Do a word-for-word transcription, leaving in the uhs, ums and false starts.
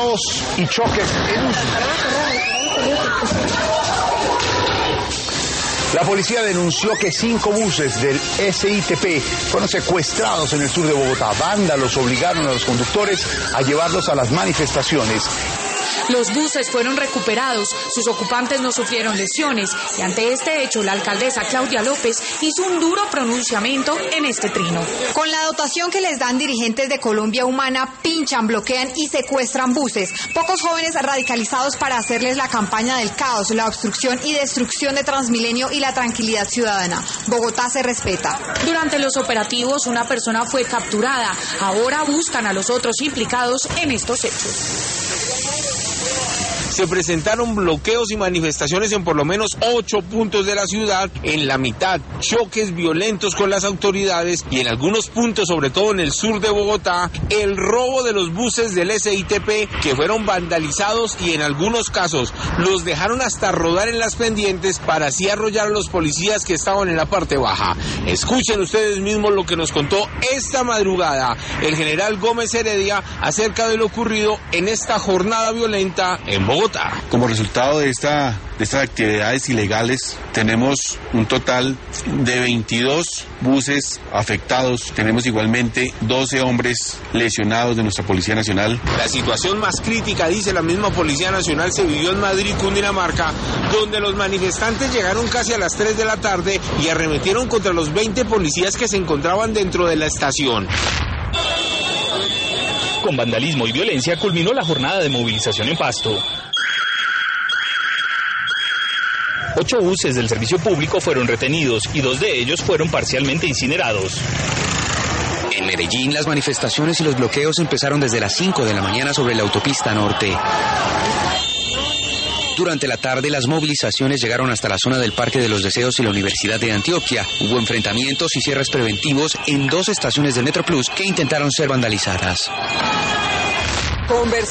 caos y choques en un... La policía denunció que cinco buses del S I T P fueron secuestrados en el sur de Bogotá. Vándalos obligaron a los conductores a llevarlos a las manifestaciones. Los buses fueron recuperados, sus ocupantes no sufrieron lesiones y ante este hecho la alcaldesa Claudia López hizo un duro pronunciamiento en este trino. Con la dotación que les dan dirigentes de Colombia Humana, pinchan, bloquean y secuestran buses. Pocos jóvenes radicalizados para hacerles la campaña del caos, la obstrucción y destrucción de Transmilenio y la tranquilidad ciudadana. Bogotá se respeta. Durante los operativos una persona fue capturada. Ahora buscan a los otros implicados en estos hechos. Se presentaron bloqueos y manifestaciones en por lo menos ocho puntos de la ciudad, en la mitad choques violentos con las autoridades y en algunos puntos, sobre todo en el sur de Bogotá, el robo de los buses del S I T P que fueron vandalizados y en algunos casos los dejaron hasta rodar en las pendientes para así arrollar a los policías que estaban en la parte baja. Escuchen ustedes mismos lo que nos contó esta madrugada el general Gómez Heredia acerca de lo ocurrido en esta jornada violenta en Bogotá. Como resultado de, esta, de estas actividades ilegales, tenemos un total de veintidós buses afectados. Tenemos igualmente doce hombres lesionados de nuestra Policía Nacional. La situación más crítica, dice la misma Policía Nacional, se vivió en Madrid, Cundinamarca, donde los manifestantes llegaron casi a las tres de la tarde y arremetieron contra los veinte policías que se encontraban dentro de la estación. Con vandalismo y violencia culminó la jornada de movilización en Pasto. Ocho buses del servicio público fueron retenidos y dos de ellos fueron parcialmente incinerados. En Medellín, las manifestaciones y los bloqueos empezaron desde las cinco de la mañana sobre la autopista norte. Durante la tarde, las movilizaciones llegaron hasta la zona del Parque de los Deseos y la Universidad de Antioquia. Hubo enfrentamientos y cierres preventivos en dos estaciones del Metroplus que intentaron ser vandalizadas.